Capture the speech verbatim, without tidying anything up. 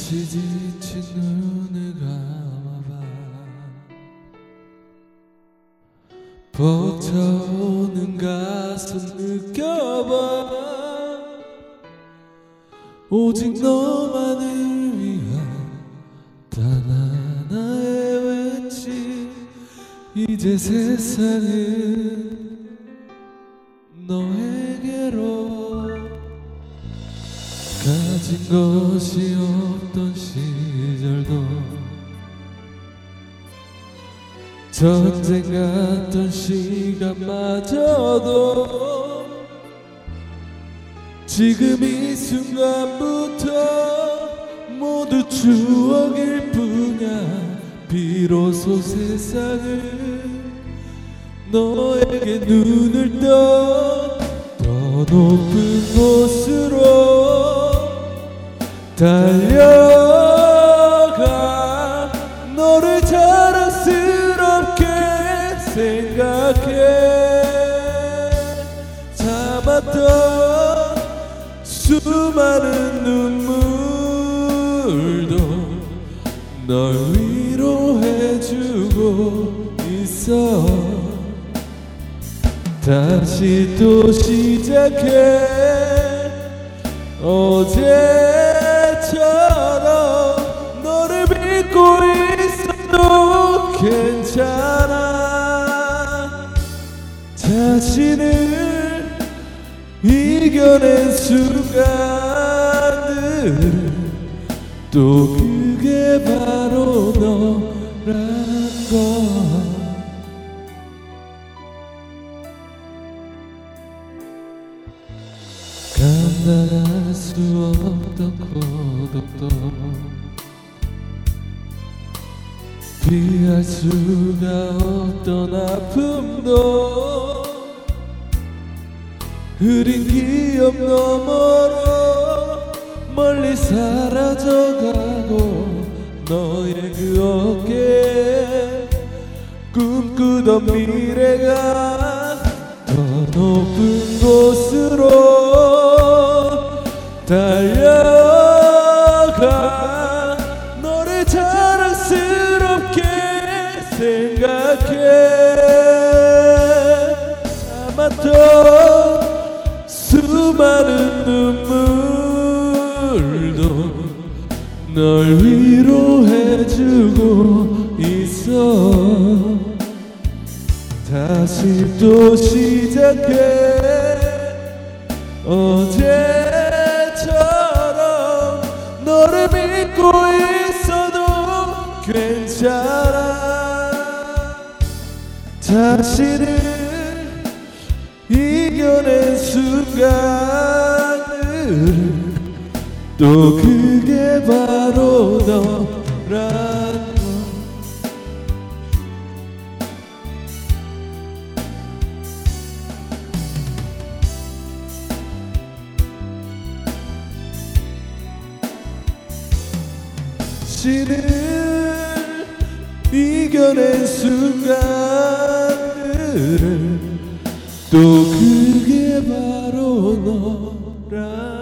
다시 지친 눈을 감아봐. 벅차오는 가슴 느껴봐. 오직 너만을 위한 단 하나의 외침. 이제 세상은 너에게로. 가진 것이 없던 시절도 전쟁 같던 시간마저도 지금 이 순간부터 모두 추억일 뿐이야. 비로소 세상을 너에게 눈을 떠 더 높은 곳으로 달려가. 너를 자랑스럽게 생각해. 참았던 수많은 눈물도 널 위로해주고 있어. 다시 또 시작해. 어제처럼 너를 믿고 있어도 괜찮아. 자신을 이겨낸 순간들 또 그게 바로 너란 걸. 감당할 수 없던 고독도 피할 수가 없던 아픔도 흐린 기억 너머로 멀리 사라져가고 너의 그 어깨에 꿈꾸던 미래가 더 높은 곳으로 달려가. 너를 자랑스럽게 생각해. 참았던 수많은 눈물도 널 위로해주고 있어. 다시 또 시작해. 어제처럼 너를 믿고 있어도 괜찮아. 자신을 이겨낸 순간을 또 그게 바로 너란 걸. 신을 이겨낸 순간들을 또 그게 바로 너라.